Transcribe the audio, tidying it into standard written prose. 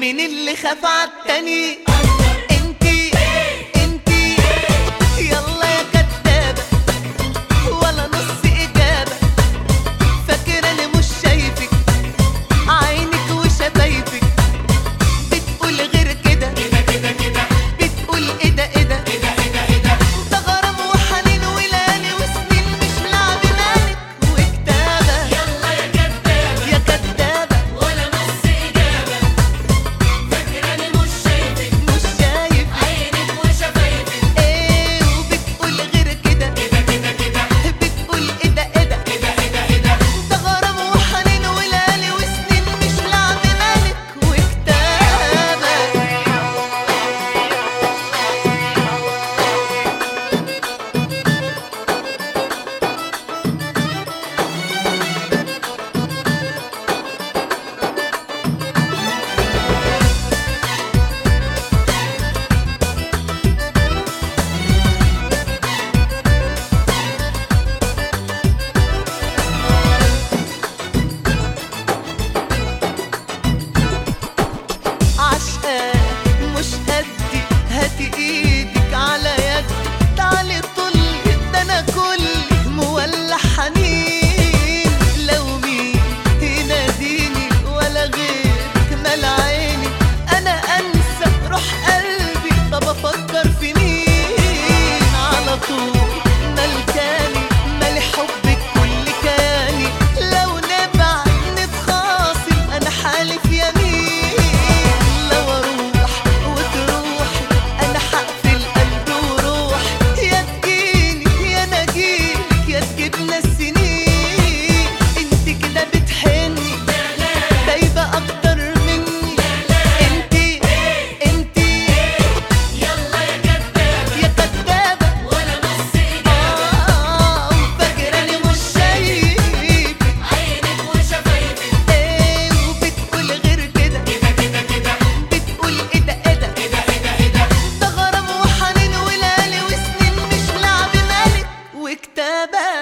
مين اللي خاف عالتاني؟ يلا يا كدابة ولا نص إجابة، فاكر أنا مش شايفك، عينك وشفايفك بتقول غير كده، بتقول إيه ده إيه ده، ده غرام وحنين وليالي وسنين مش لعب مالك وكتابة. يلا يا كدابة يا كدابة ولا نص إجابة، فاكر أنا مش شايفك، مش شايف عينك وشفايفك إيه وبتقول غير كده، بتقول إيه ده إيه ده، ده غرام وحنين وليالي وسنين مش لعب مالك وكتابة. عشقاك مش قدي، هاتي ايدك على يدي، تعالي طلي ده انا كلي مولع حنين، لو مين يناديني ولا غيرك مال عيني، انا انسى روح قلبي، طب افكر في مين؟ على طول ملكاني مالي حبك كل كياني، لو نبعد نتخاصم انا حالف يمين، لو اروح وتروحي انا هقفل قلبي وروحي، يا تجيني يا انا اجيلك يا تجيبنا السنين، انت كده بتحني دايبه اكتر مني، انت يلا يا كدابة يا كدابه ولا نص إجابة، وفاكر انا مش شايفك، عينك وشفايفك ايه وبتقول غير كده، بتقول ايه ده ايه ده، ده غرام وحنين وليالي وسنين مش لعب مالك وكتابة.